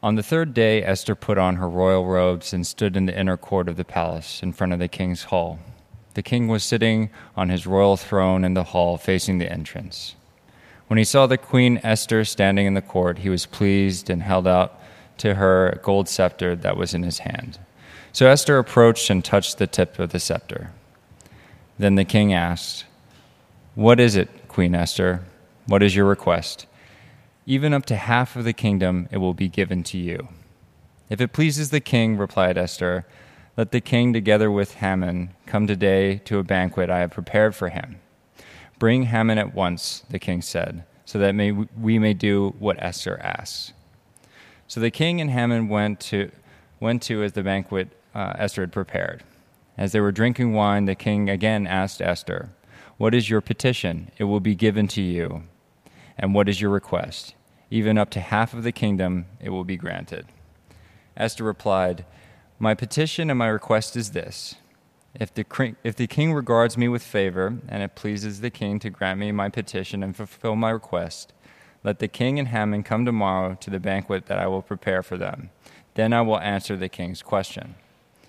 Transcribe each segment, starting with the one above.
On the third day, Esther put on her royal robes and stood in the inner court of the palace in front of the king's hall. The king was sitting on his royal throne in the hall facing the entrance. When he saw the Queen Esther standing in the court, he was pleased and held out to her a gold scepter that was in his hand. So Esther approached and touched the tip of the scepter. Then the king asked, "What is it, Queen Esther? What is your request? Even up to half of the kingdom it will be given to you." "If it pleases the king," replied Esther, "let the king together with Haman come today to a banquet I have prepared for him." "Bring Haman at once," the king said, "so that we may do what Esther asks." So the king and Haman went to as the banquet Esther had prepared. As they were drinking wine, the king again asked Esther, "What is your petition? It will be given to you. And what is your request? Even up to half of the kingdom it will be granted." Esther replied, "My petition and my request is this. If the king regards me with favor, and it pleases the king to grant me my petition and fulfill my request, let the king and Haman come tomorrow to the banquet that I will prepare for them. Then I will answer the king's question."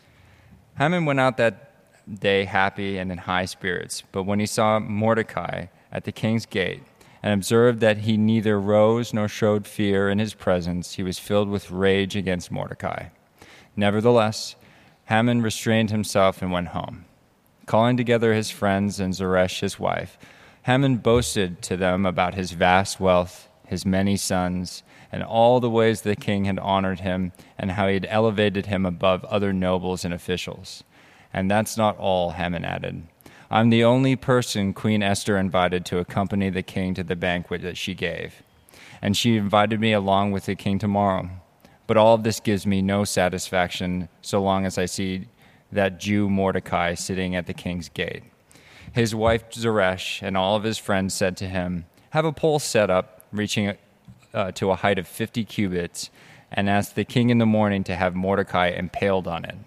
Haman went out that day happy and in high spirits, but when he saw Mordecai at the king's gate and observed that he neither rose nor showed fear in his presence, he was filled with rage against Mordecai. Nevertheless, Haman restrained himself and went home. Calling together his friends and Zeresh his wife, Haman boasted to them about his vast wealth, his many sons, and all the ways the king had honored him and how he had elevated him above other nobles and officials. "And that's not all," Haman added. "I'm the only person Queen Esther invited to accompany the king to the banquet that she gave, and she invited me along with the king tomorrow. But all of this gives me no satisfaction so long as I see that Jew Mordecai sitting at the king's gate." His wife Zeresh and all of his friends said to him, "Have a pole set up, reaching to a height of 50 cubits, and ask the king in the morning to have Mordecai impaled on it.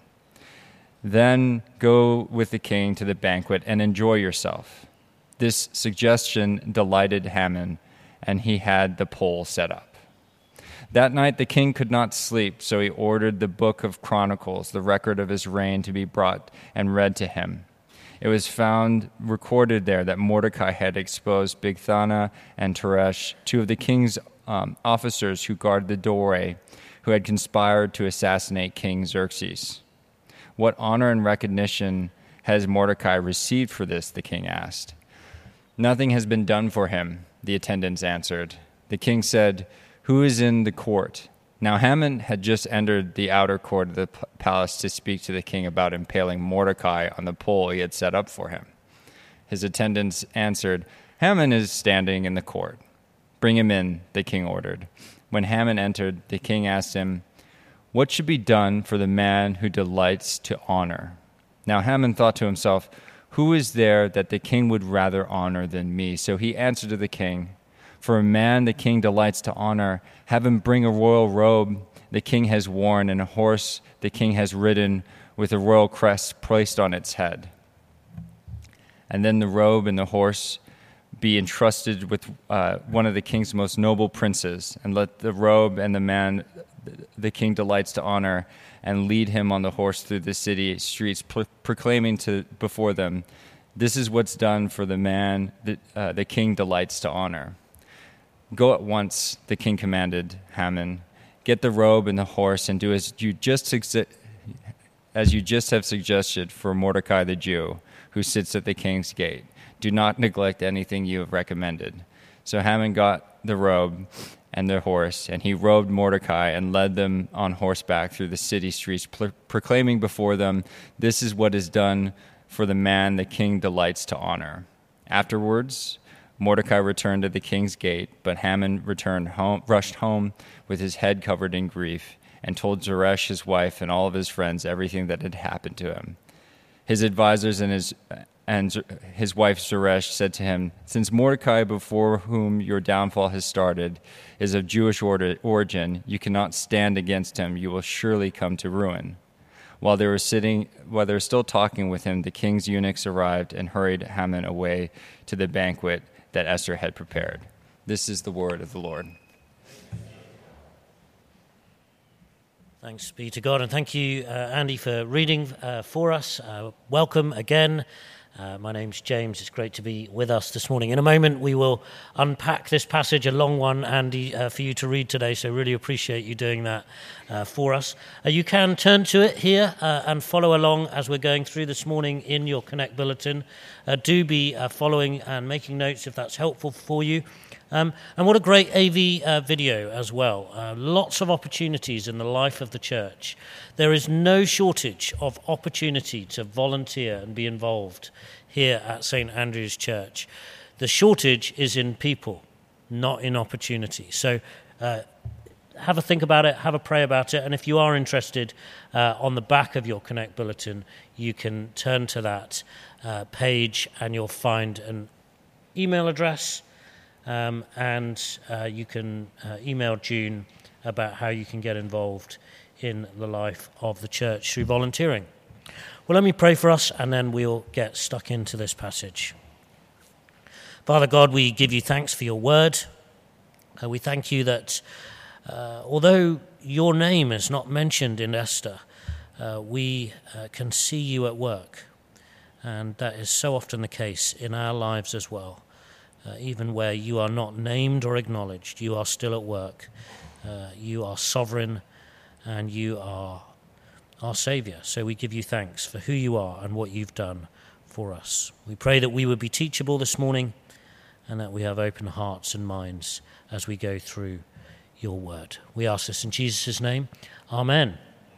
Then go with the king to the banquet and enjoy yourself." This suggestion delighted Haman, and he had the pole set up. That night the king could not sleep, so he ordered the book of Chronicles, the record of his reign, to be brought and read to him. It was found recorded there that Mordecai had exposed Bigthana and Teresh, two of the king's officers who guarded the doorway, who had conspired to assassinate King Xerxes. "What honor and recognition has Mordecai received for this?" the king asked. "Nothing has been done for him," the attendants answered. The king said, "Who is in the court?" Now Haman had just entered the outer court of the palace to speak to the king about impaling Mordecai on the pole he had set up for him. His attendants answered, "Haman is standing in the court." "Bring him in," the king ordered. When Haman entered, the king asked him, "What should be done for the man who delights to honor?" Now Haman thought to himself, "Who is there that the king would rather honor than me?" So he answered to the king, "For a man the king delights to honor, have him bring a royal robe the king has worn and a horse the king has ridden with a royal crest placed on its head. And then the robe and the horse be entrusted with one of the king's most noble princes, and let the robe and the man the king delights to honor and lead him on the horse through the city streets, proclaiming before them, 'This is what's done for the man that the king delights to honor.' Go at once," the king commanded Haman. "Get the robe and the horse and do as you just have suggested for Mordecai the Jew, who sits at the king's gate. Do not neglect anything you have recommended." So Haman got the robe and the horse, and he robed Mordecai and led them on horseback through the city streets, proclaiming before them, "This is what is done for the man the king delights to honor." Afterwards, Mordecai returned to the king's gate, but Haman rushed home with his head covered in grief, and told Zeresh his wife and all of his friends everything that had happened to him. His advisors and his wife Zeresh said to him, "Since Mordecai, before whom your downfall has started, is of Jewish origin, you cannot stand against him. You will surely come to ruin." While they were still talking with him, the king's eunuchs arrived and hurried Haman away to the banquet that Esther had prepared. This is the word of the Lord. Thanks be to God, and thank you, Andy, for reading for us. Welcome again. My name's James. It's great to be with us this morning. In a moment, we will unpack this passage, a long one, Andy, for you to read today, so really appreciate you doing that for us. You can turn to it here and follow along as we're going through this morning in your Connect Bulletin. Do be following and making notes if that's helpful for you. And what a great AV video as well. Lots of opportunities in the life of the church. There is no shortage of opportunity to volunteer and be involved here at St. Andrew's Church. The shortage is in people, not in opportunity. So have a think about it, have a pray about it, and if you are interested, on the back of your Connect Bulletin, you can turn to that page and you'll find an email address. And you can email June about how you can get involved in the life of the church through volunteering. Well, let me pray for us, and then we'll get stuck into this passage. Father God, we give you thanks for your word. We thank you that although your name is not mentioned in Esther, we can see you at work, and that is so often the case in our lives as well. Even where you are not named or acknowledged, you are still at work. You are sovereign, and you are our Saviour. So we give you thanks for who you are and what you've done for us. We pray that we would be teachable this morning, and that we have open hearts and minds as we go through your word. We ask this in Jesus' name. Amen.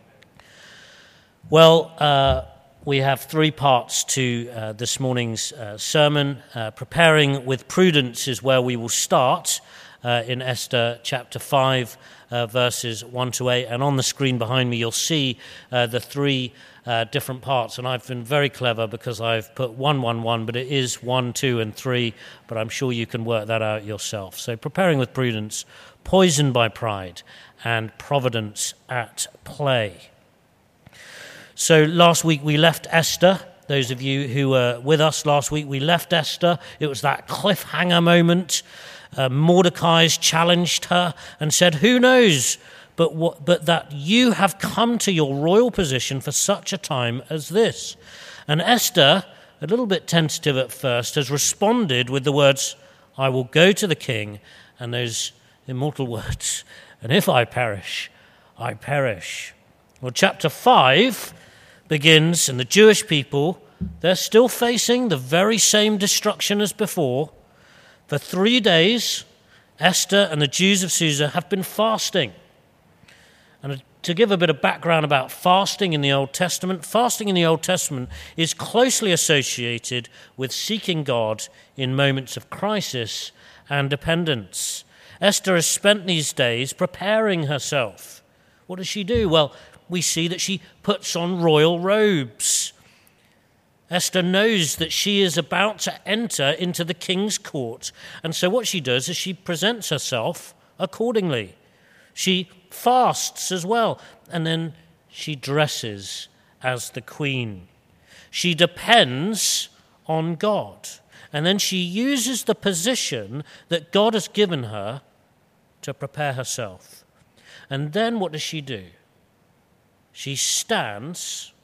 Well, we have three parts to this morning's sermon. Preparing with prudence is where we will start in Esther chapter 5, verses 1 to 8. And on the screen behind me, you'll see the three different parts. And I've been very clever because I've put 1, 1, 1, but it is 1, 2, and 3. But I'm sure you can work that out yourself. So preparing with prudence, poisoned by pride, and providence at play. So last week we left Esther. Those of you who were with us last week, we left Esther. It was that cliffhanger moment. Mordecai's challenged her and said, "Who knows but that you have come to your royal position for such a time as this?" And Esther, a little bit tentative at first, has responded with the words, "I will go to the king," and those immortal words, "and if I perish, I perish." Well, chapter 5 begins, and the Jewish people, they're still facing the very same destruction as before. For 3 days, Esther and the Jews of Susa have been fasting. And to give a bit of background about fasting in the Old Testament, fasting in the Old Testament is closely associated with seeking God in moments of crisis and dependence. Esther has spent these days preparing herself. What does she do? Well, we see that she puts on royal robes. Esther knows that she is about to enter into the king's court, and so what she does is she presents herself accordingly. She fasts as well, and then she dresses as the queen. She depends on God, and then she uses the position that God has given her to prepare herself. And then what does she do? She stands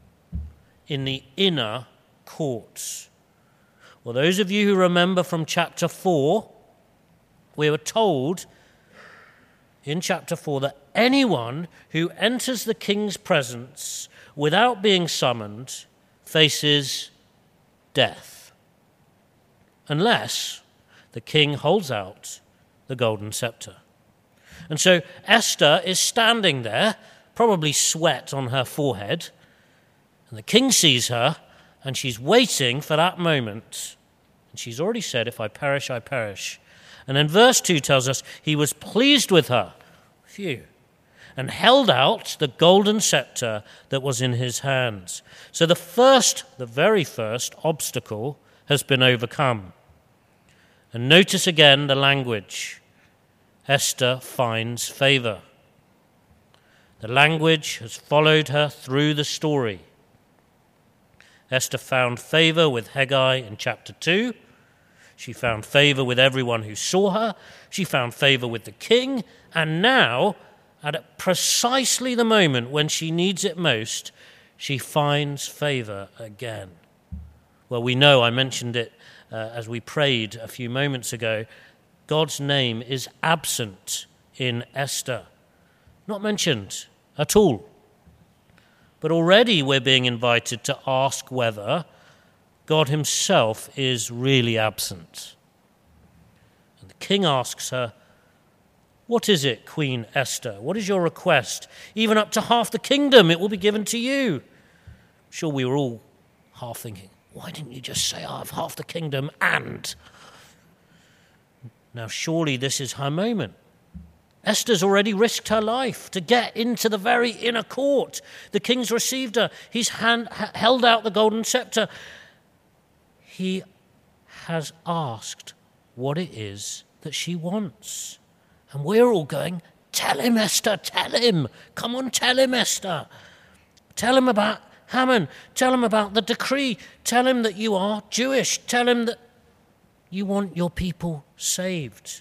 in the inner courts. Well, those of you who remember from chapter 4, we were told in chapter 4 that anyone who enters the king's presence without being summoned faces death, unless the king holds out the golden scepter. And so Esther is standing there, probably sweat on her forehead, and the king sees her, and she's waiting for that moment. And she's already said, "If I perish, I perish." And then verse 2 tells us he was pleased with her, and held out the golden scepter that was in his hands. So the very first obstacle has been overcome. And notice again the language. Esther finds favor. The language has followed her through the story. Esther found favor with Haggai in chapter 2. She found favor with everyone who saw her. She found favor with the king. And now, and at precisely the moment when she needs it most, she finds favor again. Well, we know, I mentioned it as we prayed a few moments ago, God's name is absent in Esther. Not mentioned at all. But already we're being invited to ask whether God himself is really absent. And the king asks her, "What is it, Queen Esther? What is your request? Even up to half the kingdom, it will be given to you." I'm sure we were all half thinking, why didn't you just say I have half the kingdom and? Now surely this is her moment. Esther's already risked her life to get into the very inner court. The king's received her. He's held out the golden scepter. He has asked what it is that she wants. And we're all going, tell him, Esther, tell him. Come on, tell him, Esther. Tell him about Haman. Tell him about the decree. Tell him that you are Jewish. Tell him that you want your people saved.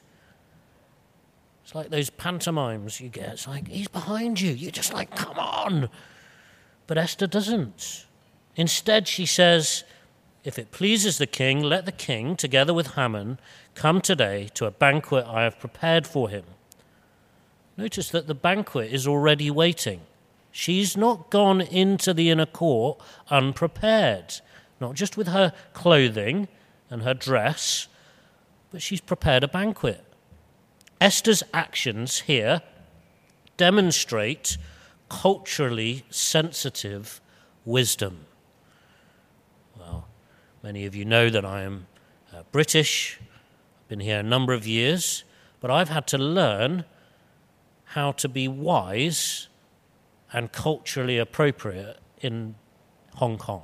It's like those pantomimes you get. It's like, he's behind you. You're just like, come on. But Esther doesn't. Instead, she says, if it pleases the king, let the king, together with Haman, come today to a banquet I have prepared for him. Notice that the banquet is already waiting. She's not gone into the inner court unprepared, not just with her clothing and her dress, but she's prepared a banquet. Esther's actions here demonstrate culturally sensitive wisdom. Well, many of you know that I am British. I've been here a number of years, but I've had to learn how to be wise and culturally appropriate in Hong Kong.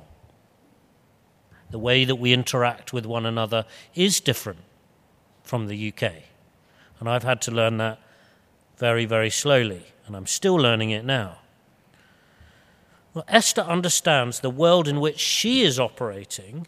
The way that we interact with one another is different from the UK. And I've had to learn that very, very slowly, and I'm still learning it now. Well, Esther understands the world in which she is operating.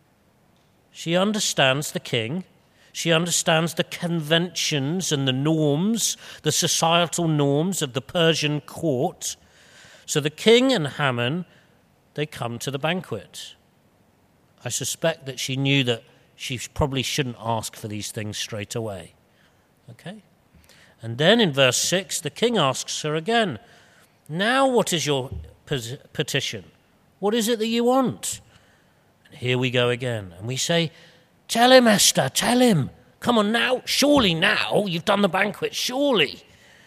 She understands the king. She understands the conventions and the norms, the societal norms of the Persian court. So the king and Haman, they come to the banquet. I suspect that she knew that she probably shouldn't ask for these things straight away. Okay? And then in verse 6, the king asks her again, now what is your petition? What is it that you want? And here we go again. And we say, tell him, Esther, tell him. Come on now, surely now, you've done the banquet, surely.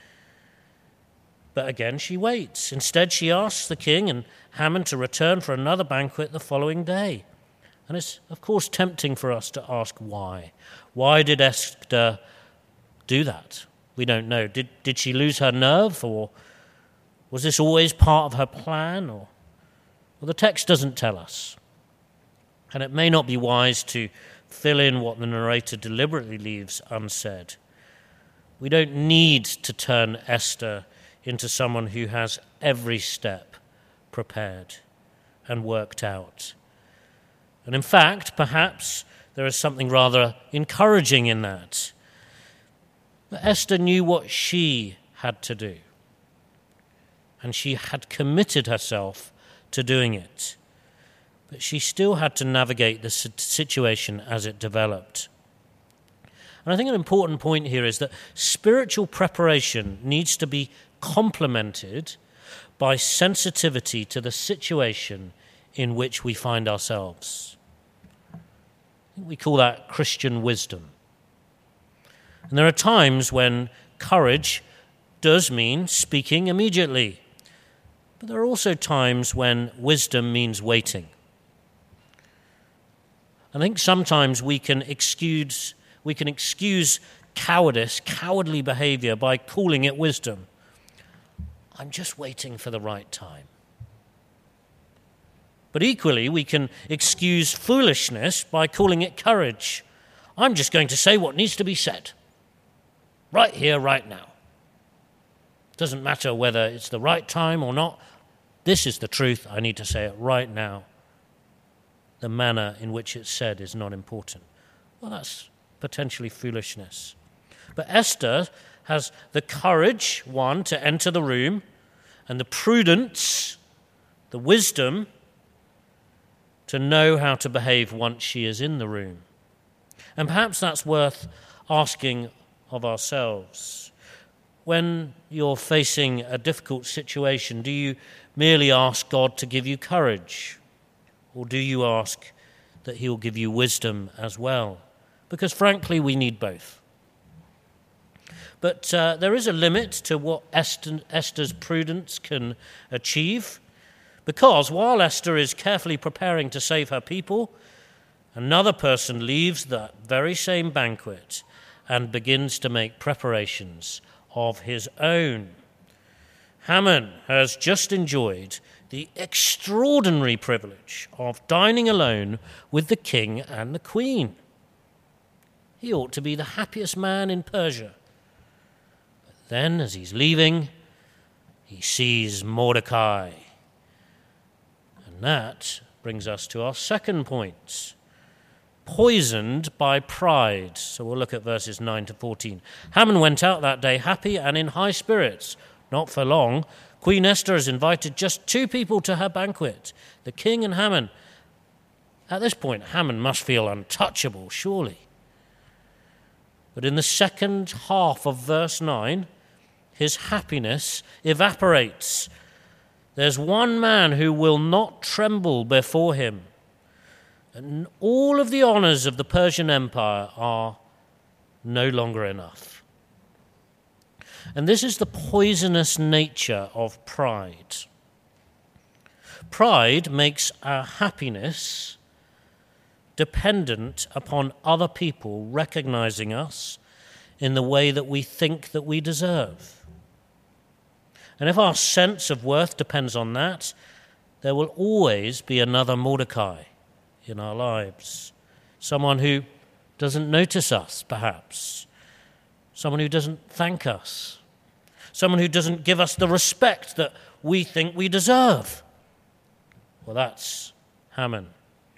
But again she waits. Instead she asks the king and Haman to return for another banquet the following day. And it's, of course, tempting for us to ask why. Why did Esther do that? We don't know. Did she lose her nerve, or was this always part of her plan? Well, the text doesn't tell us. And it may not be wise to fill in what the narrator deliberately leaves unsaid. We don't need to turn Esther into someone who has every step prepared and worked out. And in fact, perhaps there is something rather encouraging in that. But Esther knew what she had to do, and she had committed herself to doing it. But she still had to navigate the situation as it developed. And I think an important point here is that spiritual preparation needs to be complemented by sensitivity to the situation in which we find ourselves. I think we call that Christian wisdom. And there are times when courage does mean speaking immediately. But there are also times when wisdom means waiting. I think sometimes we can excuse cowardice, cowardly behavior by calling it wisdom. I'm just waiting for the right time. But equally, we can excuse foolishness by calling it courage. I'm just going to say what needs to be said. Right here, right now. Doesn't matter whether it's the right time or not. This is the truth. I need to say it right now. The manner in which it's said is not important. Well, that's potentially foolishness. But Esther has the courage, one, to enter the room, and the prudence, the wisdom, to know how to behave once she is in the room. And perhaps that's worth asking of ourselves. When you're facing a difficult situation, do you merely ask God to give you courage? Or do you ask that he'll give you wisdom as well? Because frankly, we need both. But there is a limit to what Esther's prudence can achieve, because while Esther is carefully preparing to save her people, another person leaves that very same banquet and begins to make preparations of his own. Haman has just enjoyed the extraordinary privilege of dining alone with the king and the queen. He ought to be the happiest man in Persia. But then, as he's leaving, he sees Mordecai. And that brings us to our second point. Poisoned by pride. So we'll look at verses 9 to 14. Haman went out that day happy and in high spirits. Not for long. Queen Esther has invited just 2 people to her banquet, the king and Haman. At this point, Haman must feel untouchable, surely. But in the second half of verse 9, his happiness evaporates. There's one man who will not tremble before him. And all of the honors of the Persian Empire are no longer enough. And this is the poisonous nature of pride. Pride makes our happiness dependent upon other people recognizing us in the way that we think that we deserve. And if our sense of worth depends on that, there will always be another Mordecai in our lives. Someone who doesn't notice us, perhaps. Someone who doesn't thank us. Someone who doesn't give us the respect that we think we deserve. Well, that's Haman.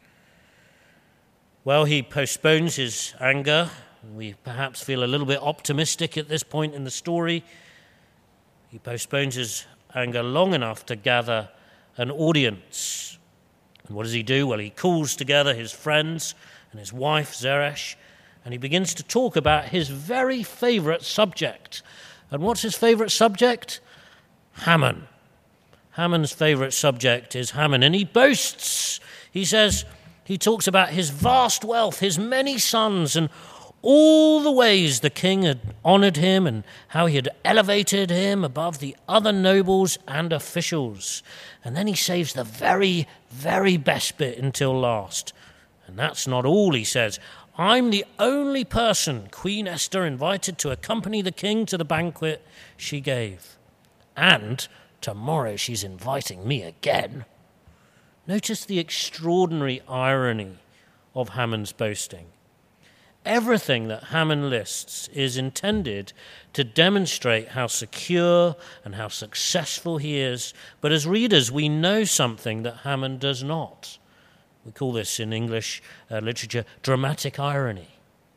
Well, he postpones his anger. We perhaps feel a little bit optimistic at this point in the story. He postpones his anger long enough to gather an audience. And what does he do? Well, he calls together his friends and his wife, Zeresh, and he begins to talk about his very favorite subject. And what's his favorite subject? Haman. Haman's favorite subject is Haman, and he boasts. He talks about his vast wealth, his many sons, and all the ways the king had honored him and how he had elevated him above the other nobles and officials. And then he saves the very, very best bit until last. And that's not all, he says. I'm the only person Queen Esther invited to accompany the king to the banquet she gave. And tomorrow she's inviting me again. Notice the extraordinary irony of Haman's boasting. Everything that Haman lists is intended to demonstrate how secure and how successful he is. But as readers, we know something that Haman does not. We call this in English literature dramatic irony.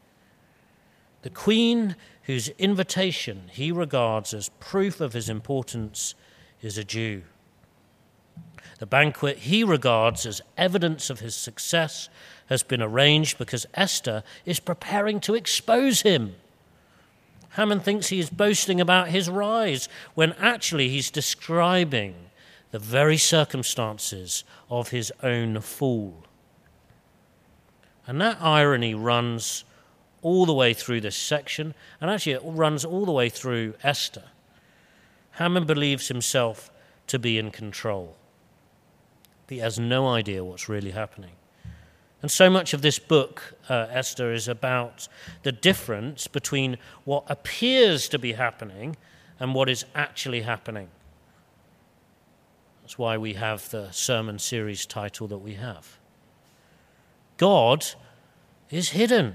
The queen whose invitation he regards as proof of his importance is a Jew. The banquet he regards as evidence of his success has been arranged because Esther is preparing to expose him. Haman thinks he is boasting about his rise, when actually he's describing the very circumstances of his own fall. And that irony runs all the way through this section, and actually it runs all the way through Esther. Haman believes himself to be in control. He has no idea what's really happening. And so much of this book, Esther, is about the difference between what appears to be happening and what is actually happening. That's why we have the sermon series title that we have. God is hidden.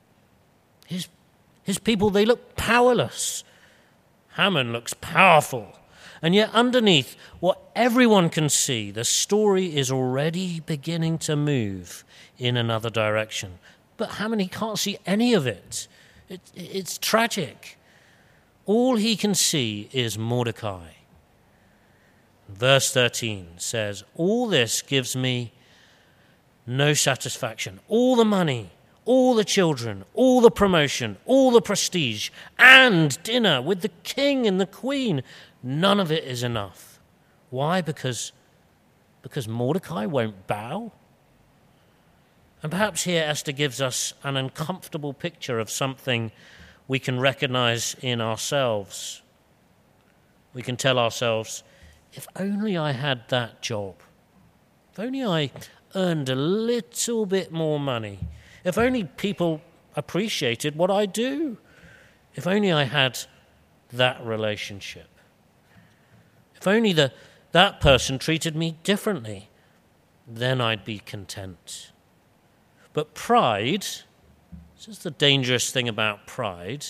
His people, they look powerless. Haman looks powerful. And yet underneath what everyone can see, the story is already beginning to move in another direction. But Haman, he can't see any of it. It's tragic. all he can see is Mordecai. Verse 13 says, all this gives me no satisfaction. All the money, all the children, all the promotion, all the prestige, and dinner with the king and the queen, none of it is enough. Why? Because Mordecai won't bow? And perhaps here Esther gives us an uncomfortable picture of something we can recognize in ourselves. We can tell ourselves, if only I had that job, if only I earned a little bit more money, if only people appreciated what I do, if only I had that relationship, if only that person treated me differently, then I'd be content. But pride, this is the dangerous thing about pride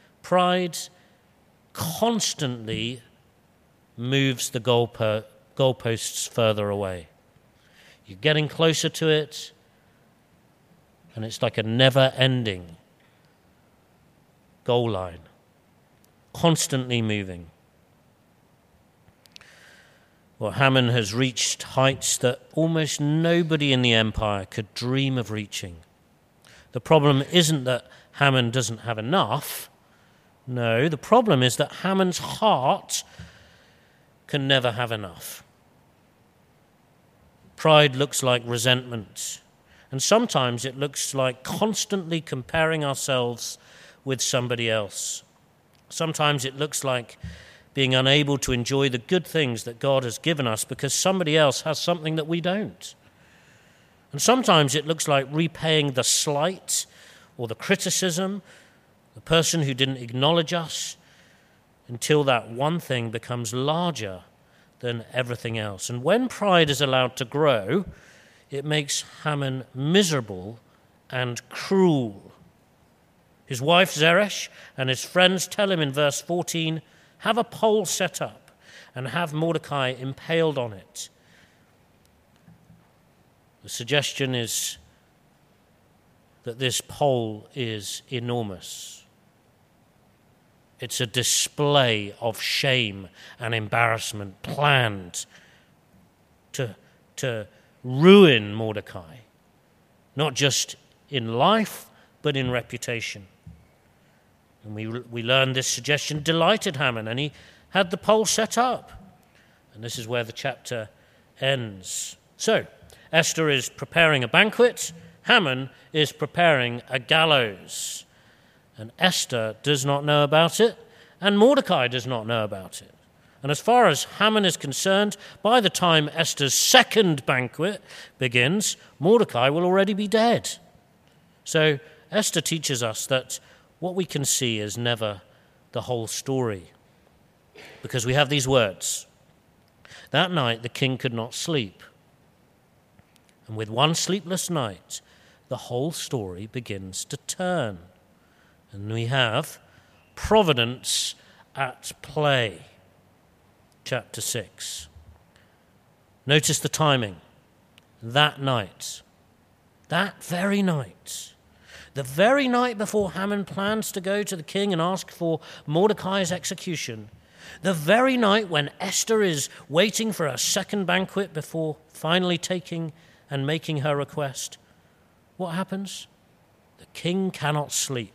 constantly moves the goalposts further away. You're getting closer to it, and it's like a never-ending goal line, constantly moving. Well, Haman has reached heights that almost nobody in the empire could dream of reaching. The problem isn't that Haman doesn't have enough. No, the problem is that Haman's heart can never have enough. Pride looks like resentment, and sometimes it looks like constantly comparing ourselves with somebody else. Sometimes it looks like being unable to enjoy the good things that God has given us because somebody else has something that we don't. And sometimes it looks like repaying the slight or the criticism, the person who didn't acknowledge us, until that one thing becomes larger than everything else. And when pride is allowed to grow, it makes Haman miserable and cruel. His wife Zeresh and his friends tell him in verse 14, have a pole set up and have Mordecai impaled on it. The suggestion is that this pole is enormous. It's a display of shame and embarrassment planned to ruin Mordecai, not just in life, but in reputation. And we learn this suggestion delighted Haman, and he had the pole set up. And this is where the chapter ends. So, Esther is preparing a banquet. Haman is preparing a gallows. And Esther does not know about it, and Mordecai does not know about it. And as far as Haman is concerned, by the time Esther's second banquet begins, Mordecai will already be dead. So Esther teaches us that what we can see is never the whole story, because we have these words. That night the king could not sleep, and with one sleepless night the whole story begins to turn, and we have providence at play. Chapter 6. Notice the timing. That night, that very night, the very night before Haman plans to go to the king and ask for Mordecai's execution, the very night when Esther is waiting for her second banquet before finally taking and making her request, what happens? The king cannot sleep.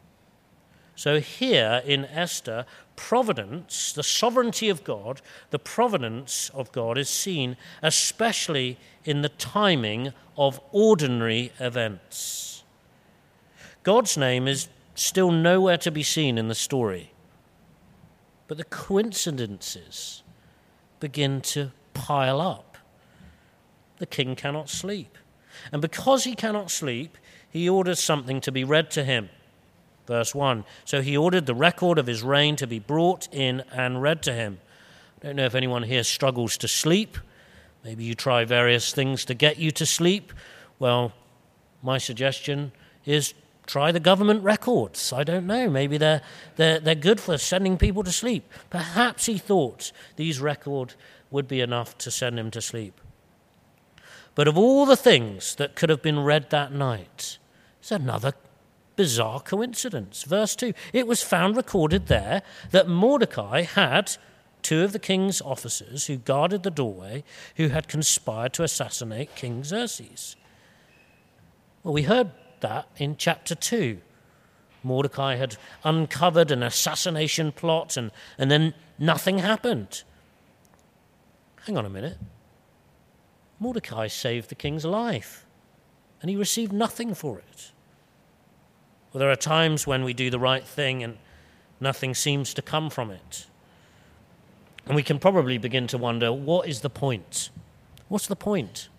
So here in Esther, providence, the sovereignty of God, the providence of God is seen especially in the timing of ordinary events. God's name is still nowhere to be seen in the story, but the coincidences begin to pile up. The king cannot sleep, and because he cannot sleep, he orders something to be read to him. Verse 1, so he ordered the record of his reign to be brought in and read to him. I don't know if anyone here struggles to sleep. Maybe you try various things to get you to sleep. Well, my suggestion is try the government records. I don't know. Maybe they're good for sending people to sleep. Perhaps he thought these records would be enough to send him to sleep. But of all the things that could have been read that night, there's bizarre coincidence. Verse 2, it was found recorded there that Mordecai had two of the king's officers who guarded the doorway who had conspired to assassinate King Xerxes. Well, we heard that in chapter 2. Mordecai had uncovered an assassination plot and then nothing happened. Hang on a minute. Mordecai saved the king's life and he received nothing for it. Well, there are times when we do the right thing and nothing seems to come from it. And we can probably begin to wonder, what is the point? What's the point?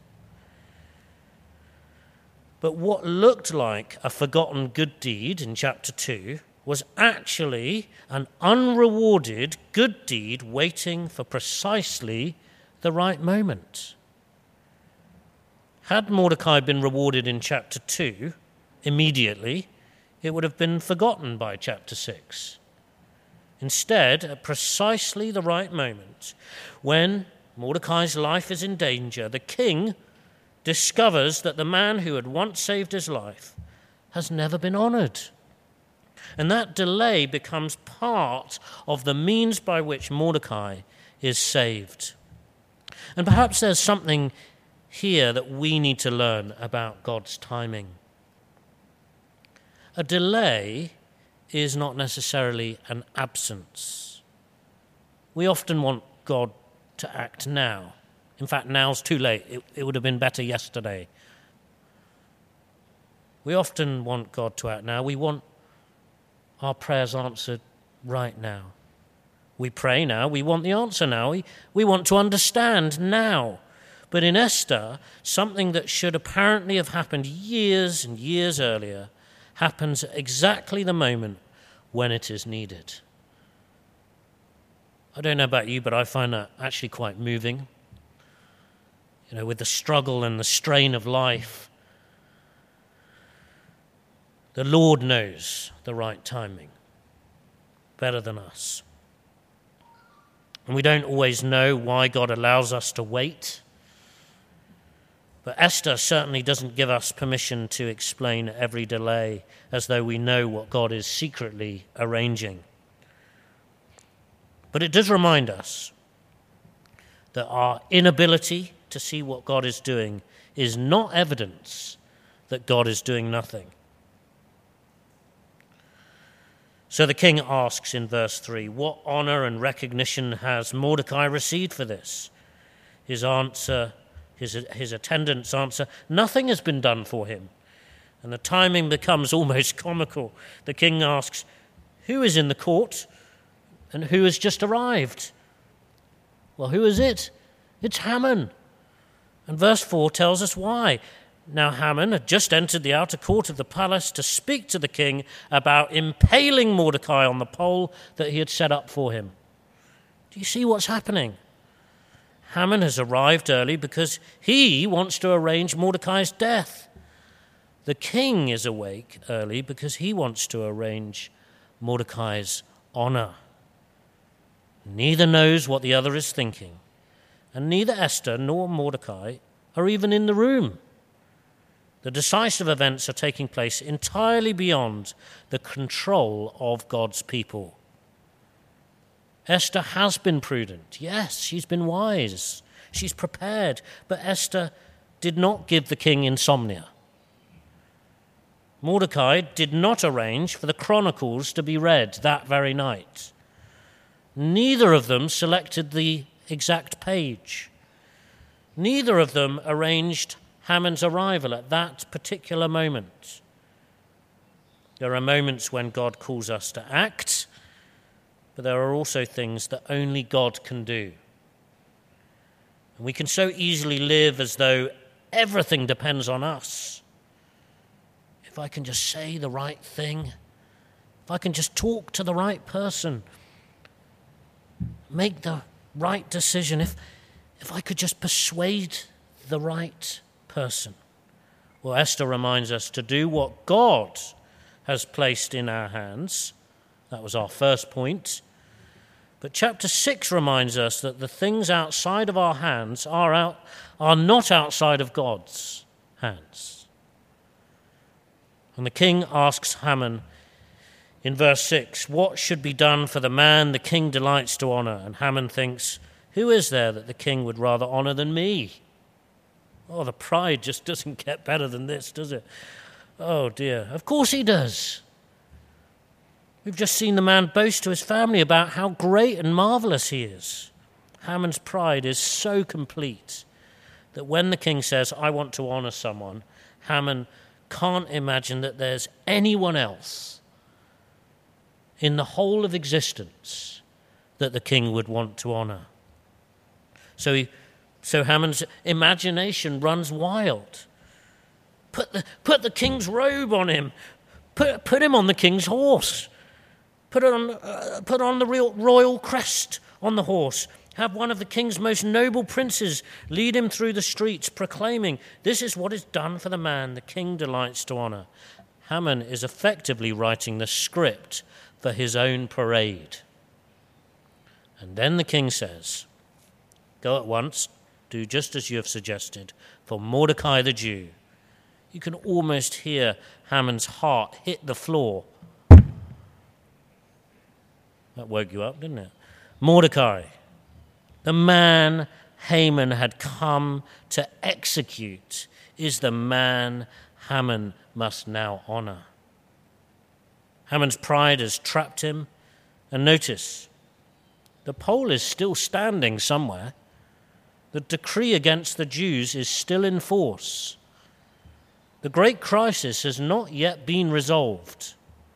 But what looked like a forgotten good deed in chapter 2 was actually an unrewarded good deed waiting for precisely the right moment. Had Mordecai been rewarded in chapter 2 immediately, it would have been forgotten by chapter 6. Instead, at precisely the right moment, when Mordecai's life is in danger, the king discovers that the man who had once saved his life has never been honored. And that delay becomes part of the means by which Mordecai is saved. And perhaps there's something here that we need to learn about God's timing. A delay is not necessarily an absence. We often want God to act now. In fact, now's too late. It would have been better yesterday. We often want God to act now. We want our prayers answered right now. We pray now. We want the answer now. We want to understand now. But in Esther, something that should apparently have happened years and years earlier happens at exactly the moment when it is needed. I don't know about you, but I find that actually quite moving. You know, with the struggle and the strain of life, the Lord knows the right timing better than us. And we don't always know why God allows us to wait. But Esther certainly doesn't give us permission to explain every delay as though we know what God is secretly arranging. But it does remind us that our inability to see what God is doing is not evidence that God is doing nothing. So the king asks in verse 3, what honor and recognition has Mordecai received for this? His attendants answer, nothing has been done for him. And the timing becomes almost comical. The king asks, who is in the court and who has just arrived? Well, who is it? It's Haman. And verse 4 tells us why. Now Haman had just entered the outer court of the palace to speak to the king about impaling Mordecai on the pole that he had set up for him. Do you see what's happening? Haman has arrived early because he wants to arrange Mordecai's death. The king is awake early because he wants to arrange Mordecai's honor. Neither knows what the other is thinking, and neither Esther nor Mordecai are even in the room. The decisive events are taking place entirely beyond the control of God's people. Esther has been prudent. Yes, she's been wise. She's prepared. But Esther did not give the king insomnia. Mordecai did not arrange for the Chronicles to be read that very night. Neither of them selected the exact page. Neither of them arranged Haman's arrival at that particular moment. There are moments when God calls us to act, but there are also things that only God can do. And we can so easily live as though everything depends on us. If I can just say the right thing, if I can just talk to the right person, make the right decision, if I could just persuade the right person. Well, Esther reminds us to do what God has placed in our hands. That was our first point. But chapter 6 reminds us that the things outside of our hands are not outside of God's hands. And the king asks Haman in verse 6, what should be done for the man the king delights to honor? And Haman thinks, who is there that the king would rather honor than me? Oh, the pride just doesn't get better than this, does it? Oh dear, of course he does. We've just seen the man boast to his family about how great and marvelous he is. Haman's pride is so complete that when the king says, I want to honor someone, Haman can't imagine that there's anyone else in the whole of existence that the king would want to honor. So Haman's imagination runs wild. Put the king's robe on him. Put him on the king's horse. Put on the royal crest on the horse. Have one of the king's most noble princes lead him through the streets, proclaiming, this is what is done for the man the king delights to honor. Haman is effectively writing the script for his own parade. And then the king says, go at once, do just as you have suggested, for Mordecai the Jew. You can almost hear Haman's heart hit the floor. That woke you up, didn't it? Mordecai, the man Haman had come to execute, is the man Haman must now honor. Haman's pride has trapped him. And notice, the poll is still standing somewhere. The decree against the Jews is still in force. The great crisis has not yet been resolved.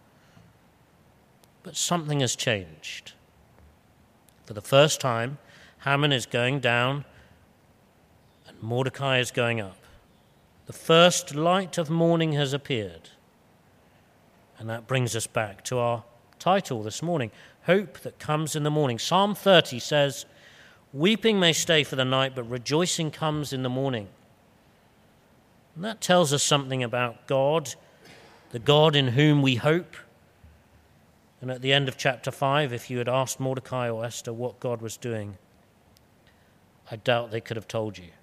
But something has changed. For the first time, Haman is going down and Mordecai is going up. The first light of morning has appeared. And that brings us back to our title this morning, Hope That Comes in the Morning. Psalm 30 says, weeping may stay for the night, but rejoicing comes in the morning. And that tells us something about God, the God in whom we hope. And at the end of chapter 5, if you had asked Mordecai or Esther what God was doing, I doubt they could have told you.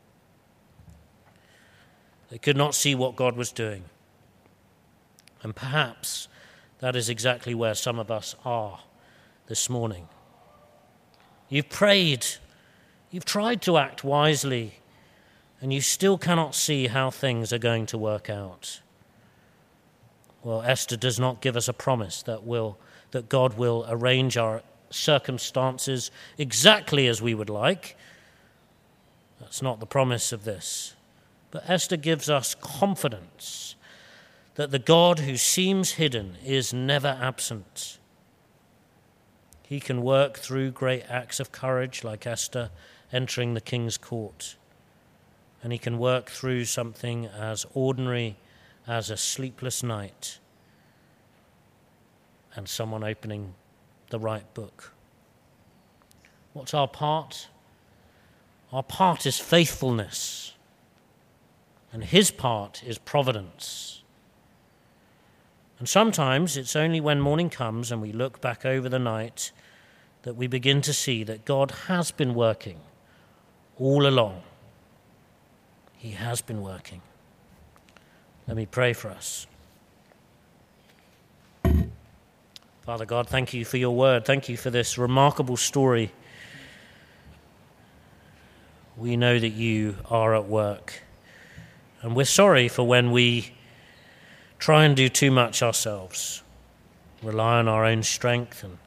They could not see what God was doing. And perhaps that is exactly where some of us are this morning. You've prayed, you've tried to act wisely, and you still cannot see how things are going to work out. Well, Esther does not give us a promise that God will arrange our circumstances exactly as we would like. That's not the promise of this. But Esther gives us confidence that the God who seems hidden is never absent. He can work through great acts of courage like Esther entering the king's court. And he can work through something as ordinary as a sleepless night and someone opening the right book. What's our part? Our part is faithfulness, and his part is providence. And sometimes it's only when morning comes and we look back over the night that we begin to see that God has been working all along. He has been working. Let me pray for us. Father God, thank you for your word. Thank you for this remarkable story. We know that you are at work. And we're sorry for when we try and do too much ourselves, rely on our own strength, and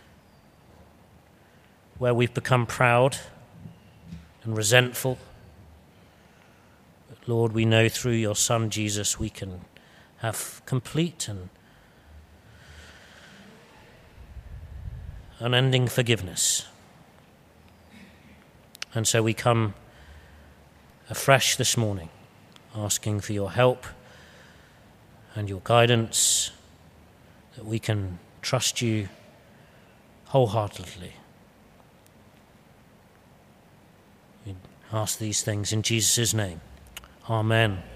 where we've become proud and resentful. But Lord, we know through your Son Jesus we can have complete and unending forgiveness. And so we come afresh this morning, asking for your help and your guidance, that we can trust you wholeheartedly. We ask these things in Jesus' name. Amen.